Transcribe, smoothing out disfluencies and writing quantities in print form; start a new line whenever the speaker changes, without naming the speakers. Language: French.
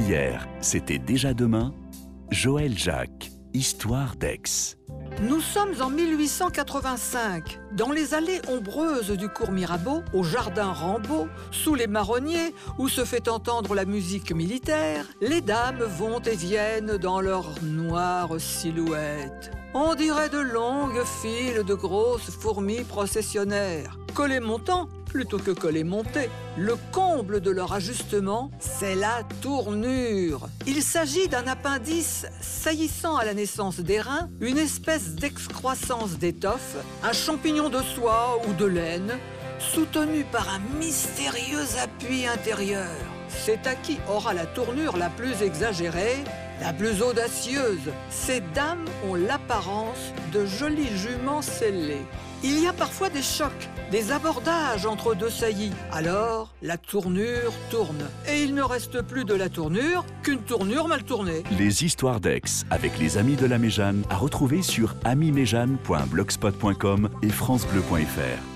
Hier, c'était déjà demain. Joël Jacques, Histoire d'Aix.
Nous sommes en 1885, dans les allées ombreuses du cours Mirabeau, au jardin Rambaud, sous les marronniers, où se fait entendre la musique militaire, les dames vont et viennent dans leurs noires silhouettes. On dirait de longues files de grosses fourmis processionnaires, collées montant plutôt que collées montées. Le comble de leur ajustement, c'est la tournure. Il s'agit d'un appendice saillissant à la naissance des reins, une espèce d'excroissance d'étoffe, un champignon de soie ou de laine, soutenu par un mystérieux appui intérieur. C'est à qui aura la tournure la plus exagérée, la plus audacieuse. Ces dames ont l'apparence de jolies juments scellées. Il y a parfois des chocs, des abordages entre deux saillies. Alors, la tournure tourne. Et il ne reste plus de la tournure qu'une tournure mal tournée.
Les histoires d'Aix avec les Amis de la Méjane à retrouver sur amiméjane.blogspot.com et francebleu.fr.